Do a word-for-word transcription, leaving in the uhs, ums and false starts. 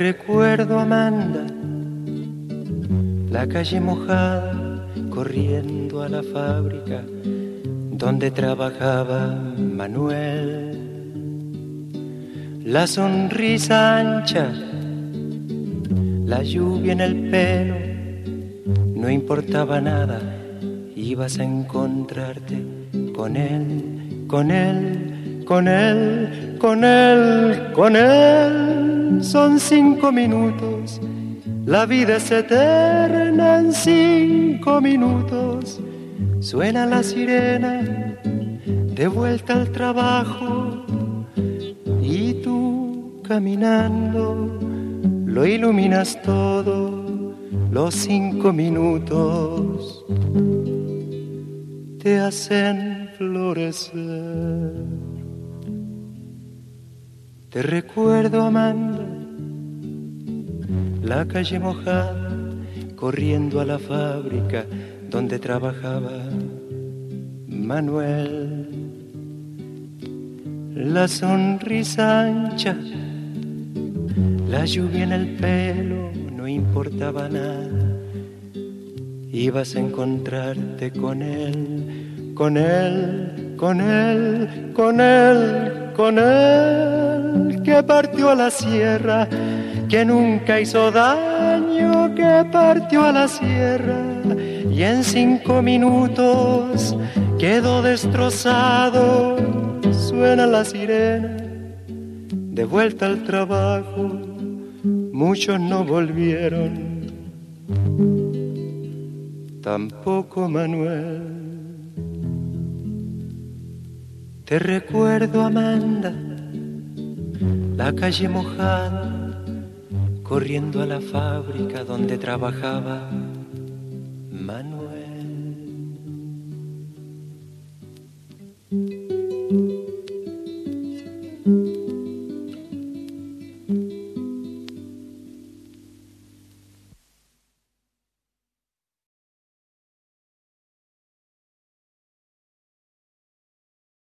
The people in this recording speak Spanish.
recuerdo, Amanda, la calle mojada, corriendo a la fábrica donde trabajaba Manuel. La sonrisa ancha, la lluvia en el pelo, no importaba nada, ibas a encontrarte con él, con él, con él, con él, con él. Son cinco minutos, la vida es eterna en cinco minutos. Suena la sirena, de vuelta al trabajo, y tú caminando lo iluminas todo. Los cinco minutos te hacen florecer. Te recuerdo, Amanda, la calle mojada, corriendo a la fábrica donde trabajaba Manuel. La sonrisa ancha, la lluvia en el pelo, no importaba nada, ibas a encontrarte con él, con él, con él, con él, con él, que partió a la sierra, que nunca hizo daño, que partió a la sierra y en cinco minutos quedó destrozado. Suena la sirena, de vuelta al trabajo, muchos no volvieron, tampoco Manuel. Te recuerdo, Amanda, la calle mojada, corriendo a la fábrica donde trabajaba Manuel.